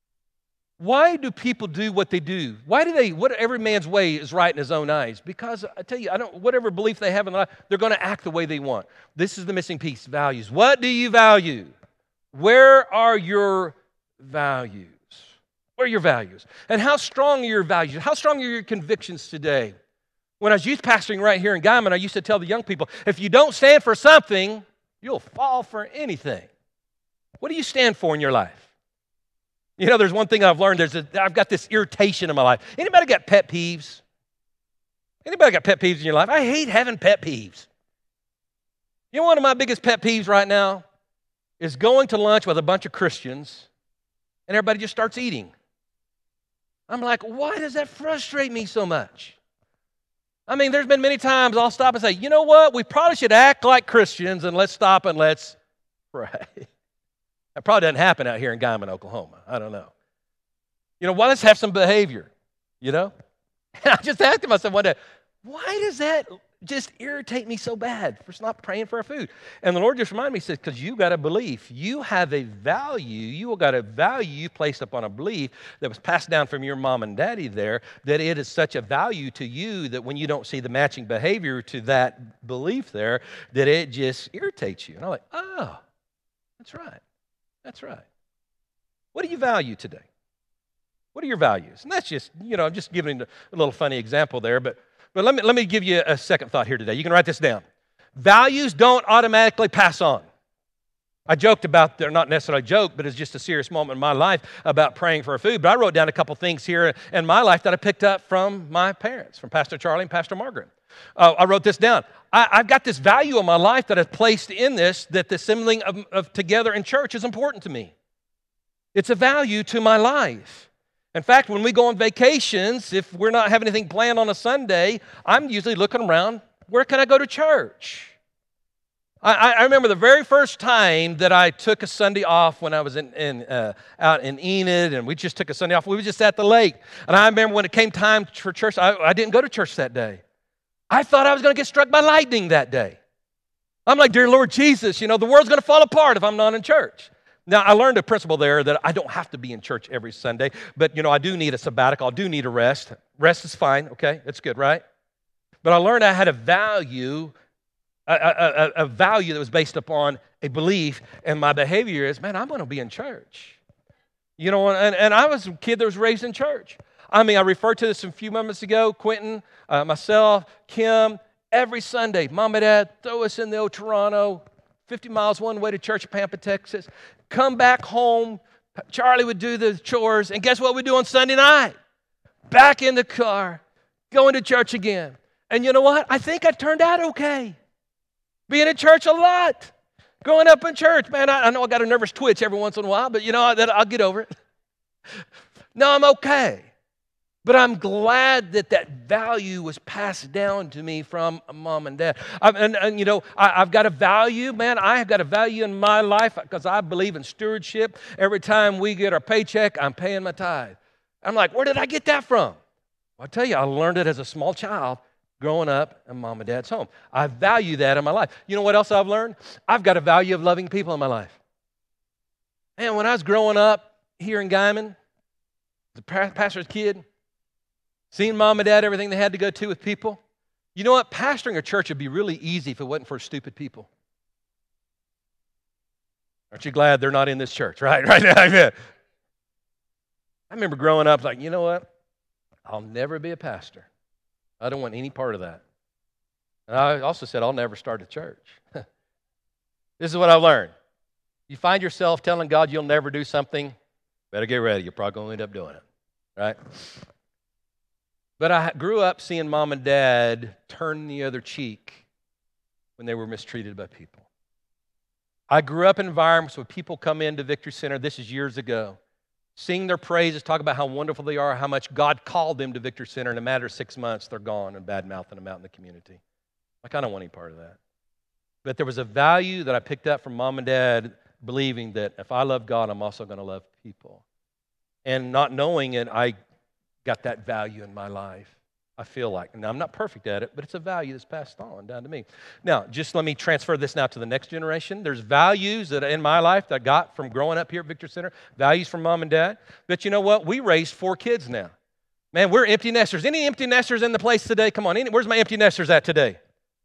Why do people do what they do? Why do they, what every man's way is right in his own eyes? Because I tell you, I don't, whatever belief they have in life, they're going to act the way they want. This is the missing piece, values. What do you value? Where are your values? Where are your values? And how strong are your values? How strong are your convictions today? When I was youth pastoring right here in Guyman, I used to tell the young people, if you don't stand for something, you'll fall for anything. What do you stand for in your life? You know, there's one thing I've learned. There's a, I've got this irritation in my life. Anybody got pet peeves? Anybody got pet peeves in your life? I hate having pet peeves. You know, one of my biggest pet peeves right now is going to lunch with a bunch of Christians and everybody just starts eating. I'm like, why does that frustrate me so much? I mean, there's been many times I'll stop and say, you know what? We probably should act like Christians and let's stop and let's pray. That probably doesn't happen out here in Guyman, Oklahoma. I don't know. You know, why let's have some behavior, you know? And I just asked myself one day, why does that just irritate me so bad for not praying for our food? And the Lord just reminded me, he says, because you got a belief. You have a value. You got a value you placed upon a belief that was passed down from your mom and daddy there, that it is such a value to you that when you don't see the matching behavior to that belief there, that it just irritates you. And I'm like, oh, that's right. That's right. What do you value today? What are your values? And that's just, you know, I'm just giving a little funny example there, but but let me let me give you a second thought here today. You can write this down. Values don't automatically pass on. I joked about, they're not necessarily a joke, but it's just a serious moment in my life about praying for food. But I wrote down a couple things here in my life that I picked up from my parents, from Pastor Charlie and Pastor Margaret. Uh, I wrote this down. I, I've got this value in my life that I've placed in this, that the assembling of, of together in church is important to me. It's a value to my life. In fact, when we go on vacations, if we're not having anything planned on a Sunday, I'm usually looking around, where can I go to church? I, I remember the very first time that I took a Sunday off when I was in, in, uh, out in Enid, and we just took a Sunday off. We were just at the lake. And I remember when it came time for church, I, I didn't go to church that day. I thought I was going to get struck by lightning that day. I'm like, dear Lord Jesus, you know, the world's going to fall apart if I'm not in church. Now, I learned a principle there that I don't have to be in church every Sunday, but, you know, I do need a sabbatical. I do need a rest. Rest is fine, okay? It's good, right? But I learned I had a value, a, a, a value that was based upon a belief, and my behavior is, man, I'm going to be in church. You know, and, and I was a kid that was raised in church. I mean, I referred to this a few moments ago. Quentin, uh, myself, Kim, every Sunday, Mom and Dad, throw us in the old Toronto, fifty miles one way to church in Pampa, Texas. Come back home. Charlie would do the chores. And guess what we do on Sunday night? Back in the car, going to church again. And you know what? I think I turned out okay. Being in church a lot. Growing up in church. Man, I, I know I got a nervous twitch every once in a while, but you know, I, I'll get over it. No, I'm okay. But I'm glad that that value was passed down to me from mom and dad. I, and, and, you know, I, I've got a value, man. I have got a value in my life because I believe in stewardship. Every time we get our paycheck, I'm paying my tithe. I'm like, where did I get that from? Well, I tell you, I learned it as a small child growing up in mom and dad's home. I value that in my life. You know what else I've learned? I've got a value of loving people in my life. And when I was growing up here in Guyman, the pastor's kid, seeing mom and dad, everything they had to go to with people, You know what? Pastoring a church would be really easy if it wasn't for stupid people. Aren't you glad they're not in this church, right? Right now, amen. I remember growing up like, you know what? I'll never be a pastor. I don't want any part of that. And I also said, I'll never start a church. This is what I learned. You find yourself telling God you'll never do something, better get ready. You're probably going to end up doing it, right? But I grew up seeing mom and dad turn the other cheek when they were mistreated by people. I grew up in environments where people come into Victory Center, this is years ago, sing their praises, talk about how wonderful they are, how much God called them to Victory Center. In a matter of six months, they're gone and bad-mouthing them out in the community. Like, I don't want any part of that. But there was a value that I picked up from mom and dad, believing that if I love God, I'm also going to love people. And not knowing it, I got that value in my life, I feel like. Now, I'm not perfect at it, but it's a value that's passed on down to me. Now, just let me transfer this now to the next generation. There's values that in my life that I got from growing up here at Victory Center, values from mom and dad. But you know what? We raised four kids now. Man, we're empty nesters. Any empty nesters in the place today? Come on, any, where's my empty nesters at today?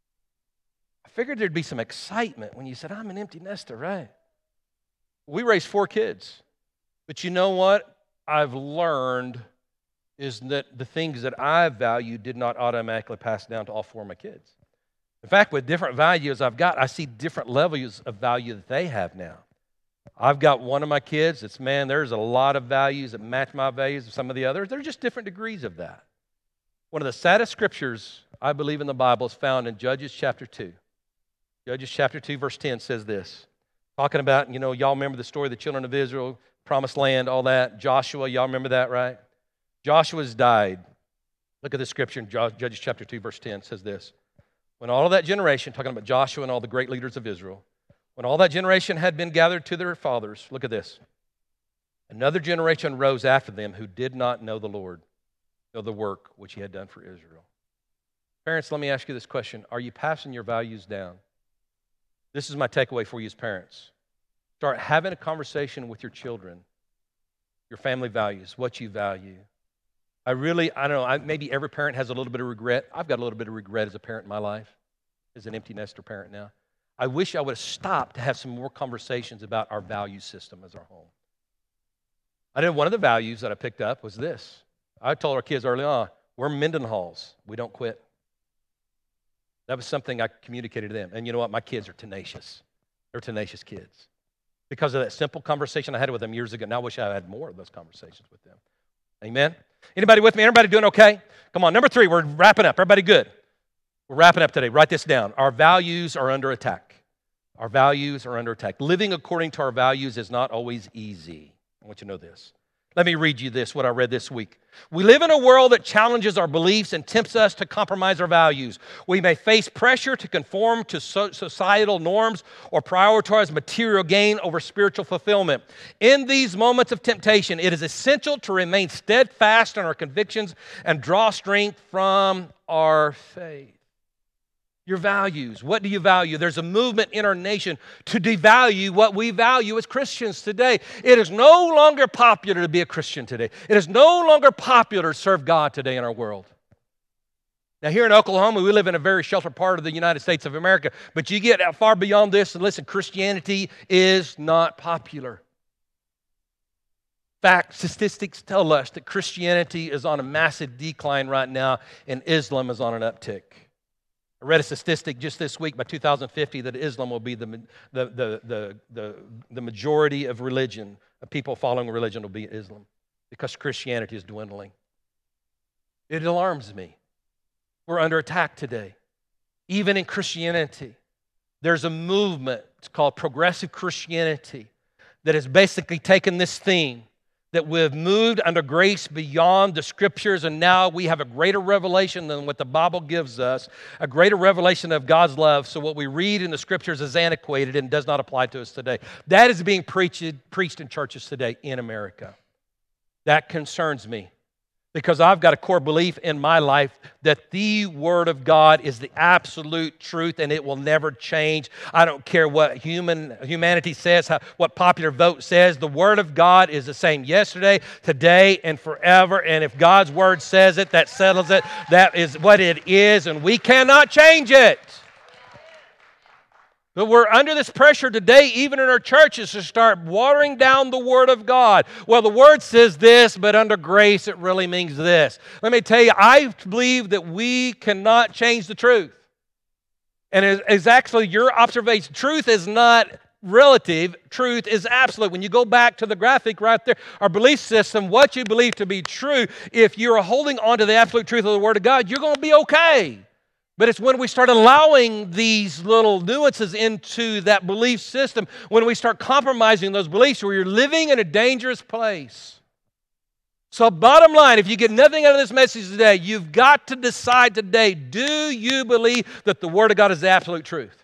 I figured there'd be some excitement when you said, I'm an empty nester, right? We raised four kids. But you know what I've learned is that the things that I value did not automatically pass down to all four of my kids. In fact, with different values I've got, I see different levels of value that they have now. I've got one of my kids that's, man, there's a lot of values that match my values of some of the others. They're just different degrees of that. One of the saddest scriptures I believe in the Bible is found in Judges chapter two. Judges chapter two, verse ten says this. Talking about, you know, y'all remember the story of the children of Israel, promised land, all that. Joshua, y'all remember that, right? Joshua's died. Look at the scripture in Judges chapter two, verse ten. It says this. When all of that generation, talking about Joshua and all the great leaders of Israel, when all that generation had been gathered to their fathers, look at this. Another generation rose after them who did not know the Lord, know the work which he had done for Israel. Parents, let me ask you this question. Are you passing your values down? This is my takeaway for you as parents. Start having a conversation with your children, your family values, what you value. I really, I don't know, I, maybe every parent has a little bit of regret. I've got a little bit of regret as a parent in my life, as an empty nester parent now. I wish I would have stopped to have some more conversations about our value system as our home. I know one of the values that I picked up was this. I told our kids early on, we're Mendenhalls. We don't quit. That was something I communicated to them. And you know what? My kids are tenacious. They're tenacious kids. Because of that simple conversation I had with them years ago. Now I wish I had more of those conversations with them. Amen? Anybody with me? Everybody doing okay? Come on, number three, we're wrapping up. Everybody good? We're wrapping up today. Write this down. Our values are under attack. Our values are under attack. Living according to our values is not always easy. I want you to know this. Let me read you this, what I read this week. We live in a world that challenges our beliefs and tempts us to compromise our values. We may face pressure to conform to so- societal norms or prioritize material gain over spiritual fulfillment. In these moments of temptation, it is essential to remain steadfast in our convictions and draw strength from our faith. Your values. What do you value? There's a movement in our nation to devalue what we value as Christians today. It is no longer popular to be a Christian today. It is no longer popular to serve God today in our world. Now, here in Oklahoma, we live in a very sheltered part of the United States of America, but you get far beyond this, and listen, Christianity is not popular. In fact, statistics tell us that Christianity is on a massive decline right now, and Islam is on an uptick. I read a statistic just this week by two thousand fifty that Islam will be the, the, the, the, the, the majority of religion, of people following religion will be Islam because Christianity is dwindling. It alarms me. We're under attack today. Even in Christianity, there's a movement, it's called progressive Christianity, that has basically taken this theme that we've moved under grace beyond the Scriptures, and now we have a greater revelation than what the Bible gives us, a greater revelation of God's love, so what we read in the Scriptures is antiquated and does not apply to us today. That is being preached, preached in churches today in America. That concerns me. Because I've got a core belief in my life that the Word of God is the absolute truth and it will never change. I don't care what human humanity says, how, what popular vote says. The Word of God is the same yesterday, today, and forever. And if God's Word says it, that settles it. That is what it is, and we cannot change it. But we're under this pressure today, even in our churches, to start watering down the Word of God. Well, the Word says this, but under grace it really means this. Let me tell you, I believe that we cannot change the truth. And it is actually your observation. Truth is not relative. Truth is absolute. When you go back to the graphic right there, our belief system, what you believe to be true, if you're holding on to the absolute truth of the Word of God, you're going to be okay. But it's when we start allowing these little nuances into that belief system, when we start compromising those beliefs, where you're living in a dangerous place. So bottom line, if you get nothing out of this message today, you've got to decide today, do you believe that the Word of God is the absolute truth?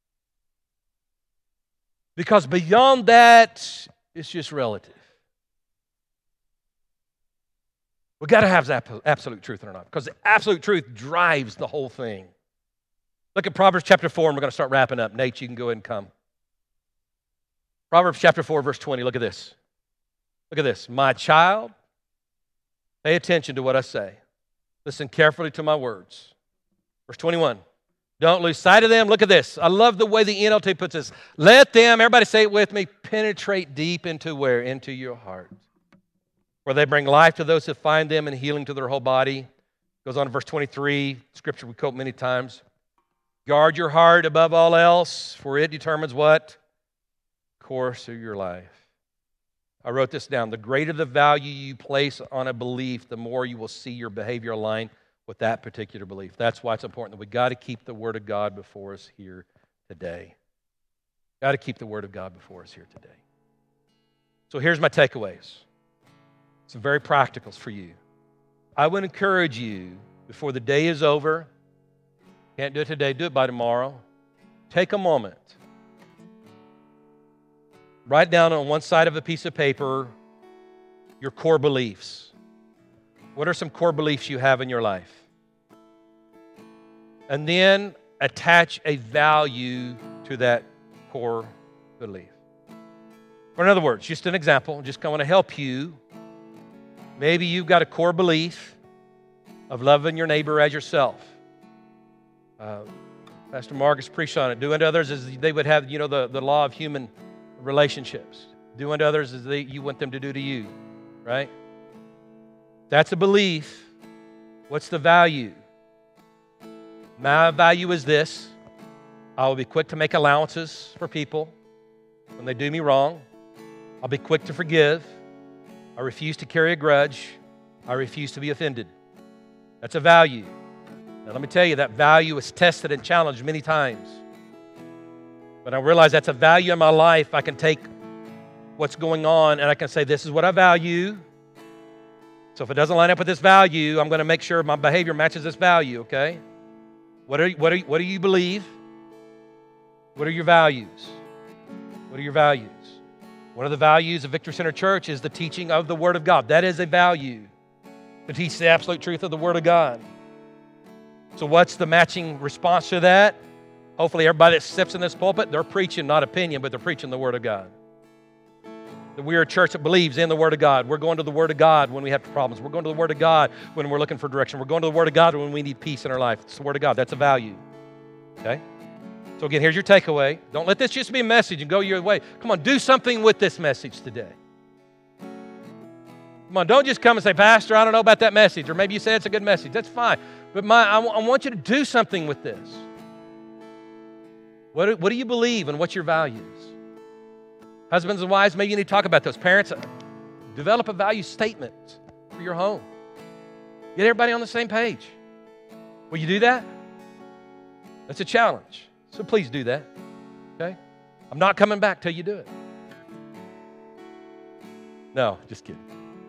Because beyond that, it's just relative. We've got to have absolute truth in our life, because the absolute truth drives the whole thing. Look at Proverbs chapter four, and we're going to start wrapping up. Nate, you can go ahead and come. Proverbs chapter four, verse twenty. Look at this. Look at this. My child, pay attention to what I say. Listen carefully to my words. Verse twenty-one. Don't lose sight of them. Look at this. I love the way the N L T puts this. Let them, everybody say it with me, penetrate deep into where? Into your heart. Where they bring life to those who find them and healing to their whole body. Goes on to verse twenty-three, scripture we quote many times. Guard your heart above all else, for it determines what? Course of your life. I wrote this down. The greater the value you place on a belief, the more you will see your behavior align with that particular belief. That's why it's important that we got to keep the Word of God before us here today. Got to keep the Word of God before us here today. So here's my takeaways. Some very practicals for you. I would encourage you, before the day is over, can't do it today, do it by tomorrow, take a moment. Write down on one side of a piece of paper your core beliefs. What are some core beliefs you have in your life? And then attach a value to that core belief. Or in other words, just an example, just I want to help you. Maybe you've got a core belief of loving your neighbor as yourself. Uh, Pastor Marcus preached on it. Do unto others as they would have, you know, the, the law of human relationships. Do unto others as they, you want them to do to you, right? That's a belief. What's the value? My value is this. I will be quick to make allowances for people when they do me wrong. I'll be quick to forgive. I refuse to carry a grudge. I refuse to be offended. That's a value. Now, let me tell you, that value is tested and challenged many times. But I realize that's a value in my life. I can take what's going on and I can say, this is what I value. So if it doesn't line up with this value, I'm going to make sure my behavior matches this value, okay? What are, what are, what do you believe? What are your values? What are your values? One of the values of Victory Center Church is the teaching of the Word of God. That is a value, to teach the absolute truth of the Word of God. So what's the matching response to that? Hopefully everybody that steps in this pulpit, they're preaching not opinion, but they're preaching the Word of God. That we are a church that believes in the Word of God. We're going to the Word of God when we have problems. We're going to the Word of God when we're looking for direction. We're going to the Word of God when we need peace in our life. It's the Word of God. That's a value. Okay? So again, here's your takeaway. Don't let this just be a message and go your way. Come on, do something with this message today. Come on, don't just come and say, Pastor, I don't know about that message. Or maybe you say it's a good message. That's fine. But my, I, w- I want you to do something with this. What do, what do you believe and what's your values? Husbands and wives, maybe you need to talk about those. Parents, develop a value statement for your home. Get everybody on the same page. Will you do that? That's a challenge. So please do that, okay? I'm not coming back till you do it. No, just kidding.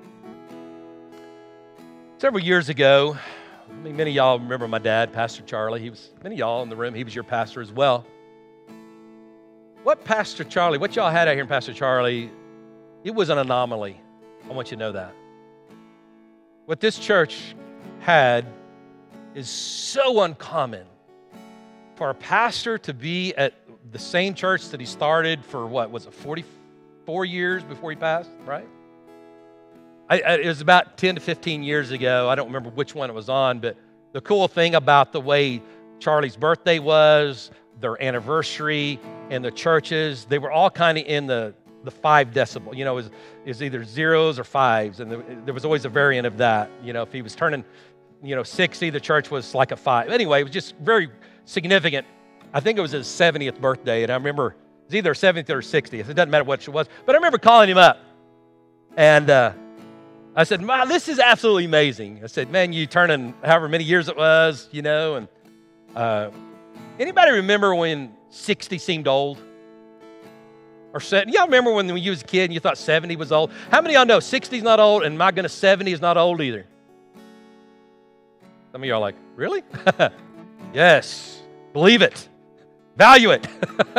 Several years ago, I mean, many of y'all remember my dad, Pastor Charlie. He was, many of y'all in the room, he was your pastor as well. What Pastor Charlie, what y'all had out here in Pastor Charlie, it was an anomaly. I want you to know that. what this church had is so uncommon for a pastor to be at the same church that he started for, what, was it forty-four years before he passed, right? I, I, it was about ten to fifteen years ago. I don't remember which one it was on, but the cool thing about the way Charlie's birthday was, their anniversary, and the churches, they were all kind of in the, the five decibel. You know, it was, it was either zeros or fives, and there, there was always a variant of that. You know, if he was turning, you know, sixty, the church was like a five. Anyway, it was just very significant. I think it was his seventieth birthday, and I remember it was either seventieth or sixtieth. It doesn't matter what it was, but I remember calling him up, and uh, I said, "Wow, this is absolutely amazing." I said, "Man, you turning however many years it was, you know, and uh, anybody remember when sixty seemed old? Or seventy? Y'all remember when, when you was a kid and you thought seventy was old? How many of y'all know sixty is not old, and my goodness, seventy is not old either?" Some of y'all are like, really? Yes, believe it, value it.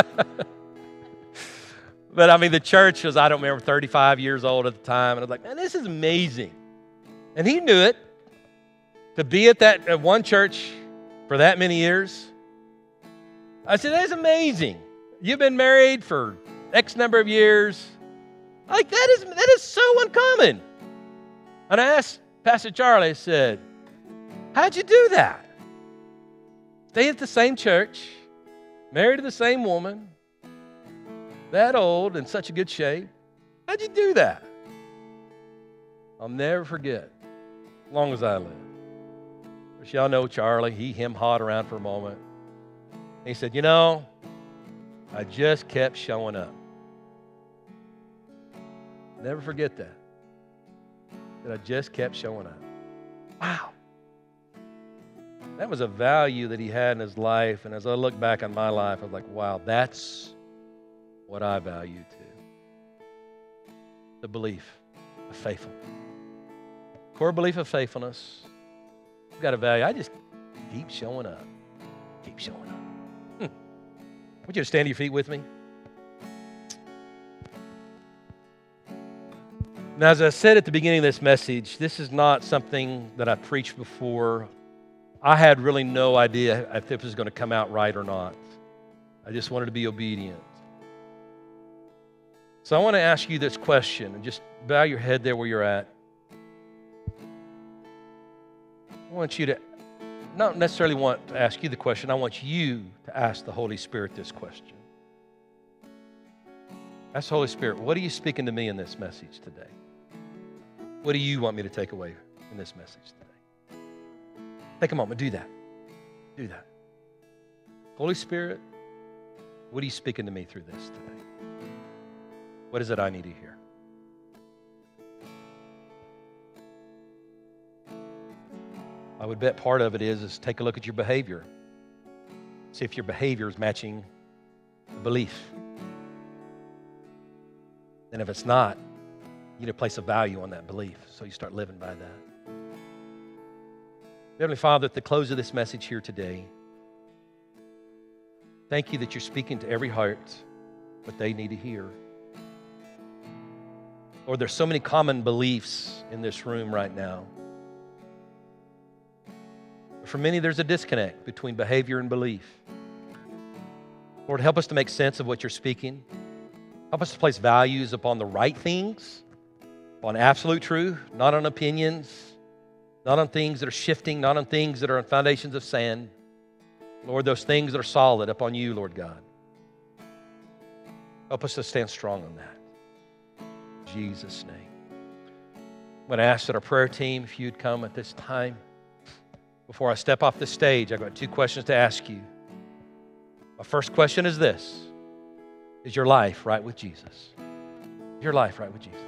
But I mean, the church was, I don't remember, thirty-five years old at the time, and I was like, man, this is amazing. And he knew it. To be at that at one church for that many years, I said, that's amazing. You've been married for X number of years. Like, that is that is so uncommon. And I asked Pastor Charlie, I said, how'd you do that? Stay at the same church, married to the same woman, that old, in such a good shape. How'd you do that? I'll never forget, as long as I live. Of course, y'all know Charlie. He him hawed around for a moment. He said, you know, I just kept showing up. Never forget that. That I just kept showing up. Wow. That was a value that he had in his life. And as I look back on my life, I was like, wow, that's what I value too. The belief of faithfulness. Core belief of faithfulness. I've got a value. I just keep showing up. Keep showing up. Hmm. I want you to stand to your feet with me. Now, as I said at the beginning of this message, this is not something that I preached before. I had really no idea if it was going to come out right or not. I just wanted to be obedient. So I want to ask you this question, and just bow your head there where you're at. I want you to, not necessarily want to ask you the question, I want you to ask the Holy Spirit this question. Ask the Holy Spirit, what are you speaking to me in this message today? What do you want me to take away in this message today? Take a moment, do that. Do that. Holy Spirit, what are you speaking to me through this today? What is it I need to hear? I would bet part of it is, is take a look at your behavior. See if your behavior is matching the belief. And if it's not, you need to place a value on that belief so you start living by that. Heavenly Father, at the close of this message here today, thank you that you're speaking to every heart what they need to hear. Lord, there's so many common beliefs in this room right now. For many, there's a disconnect between behavior and belief. Lord, help us to make sense of what you're speaking. Help us to place values upon the right things, on absolute truth, not on opinions, not on things that are shifting, not on things that are on foundations of sand. Lord, those things that are solid upon you, Lord God. Help us to stand strong on that. In Jesus' name. I'm going to ask that our prayer team, if you'd come at this time. Before I step off the stage, I've got two questions to ask you. My first question is this. Is your life right with Jesus? Is your life right with Jesus?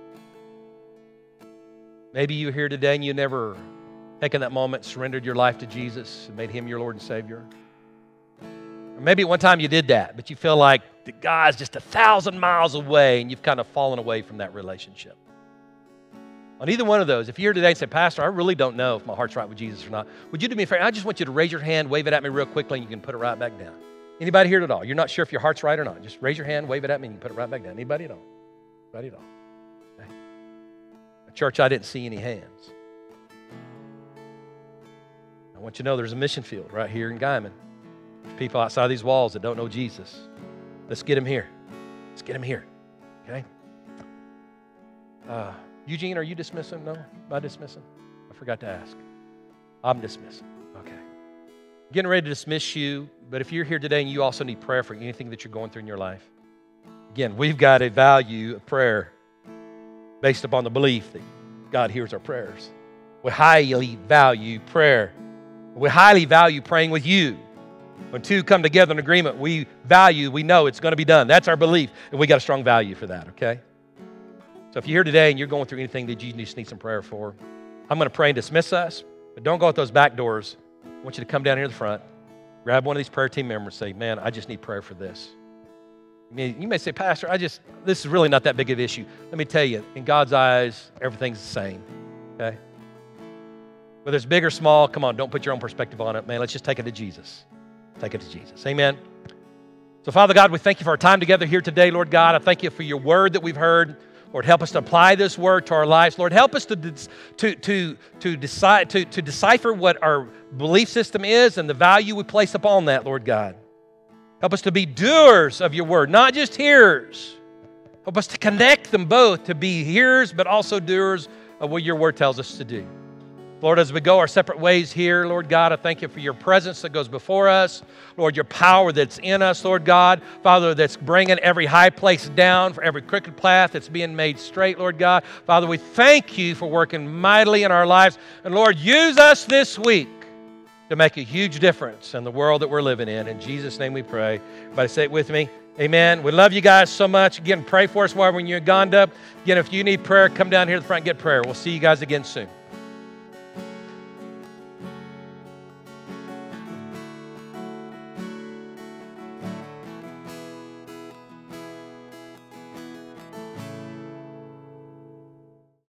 Maybe you're here today and you never taken that moment, surrendered your life to Jesus and made him your Lord and Savior. Or maybe at one time you did that, but you feel like the God's just a thousand miles away and you've kind of fallen away from that relationship. On either one of those, if you're here today and say, Pastor, I really don't know if my heart's right with Jesus or not, would you do me a favor? I just want you to raise your hand, wave it at me real quickly, and you can put it right back down. Anybody here at all? You're not sure if your heart's right or not. Just raise your hand, wave it at me, and you can put it right back down. Anybody at all? Anybody at all? Okay. Church, I didn't see any hands. want you to know there's a mission field right here in Guyman. There's people outside these walls that don't know Jesus. Let's get them here. Let's get them here, okay? Uh, Eugene, are you dismissing? No? Am I dismissing? I forgot to ask. I'm dismissing. Okay. Getting ready to dismiss you, but if you're here today and you also need prayer for anything that you're going through in your life, again, we've got a value of prayer based upon the belief that God hears our prayers. We highly value prayer. We highly value praying with you. When two come together in agreement, we value, we know it's going to be done. That's our belief, and we got a strong value for that, okay? So if you're here today and you're going through anything that you just need some prayer for, I'm going to pray and dismiss us, but don't go out those back doors. I want you to come down here to the front, grab one of these prayer team members and say, man, I just need prayer for this. You may, you may say, Pastor, I just, this is really not that big of an issue. Let me tell you, in God's eyes, everything's the same, okay? Whether it's big or small, come on, don't put your own perspective on it. Man, let's just take it to Jesus. Take it to Jesus. Amen. So, Father God, we thank you for our time together here today, Lord God. I thank you for your word that we've heard. Lord, help us to apply this word to our lives. Lord, help us to, to, to, to, decide, to, to decipher what our belief system is and the value we place upon that, Lord God. Help us to be doers of your word, not just hearers. Help us to connect them both, to be hearers but also doers of what your word tells us to do. Lord, as we go our separate ways here, Lord God, I thank you for your presence that goes before us. Lord, your power that's in us, Lord God. Father, that's bringing every high place down, for every crooked path that's being made straight, Lord God. Father, we thank you for working mightily in our lives. And Lord, use us this week to make a huge difference in the world that we're living in. In Jesus' name we pray. Everybody say it with me. Amen. We love you guys so much. Again, pray for us while we're in Uganda. Again, if you need prayer, come down here to the front and get prayer. We'll see you guys again soon.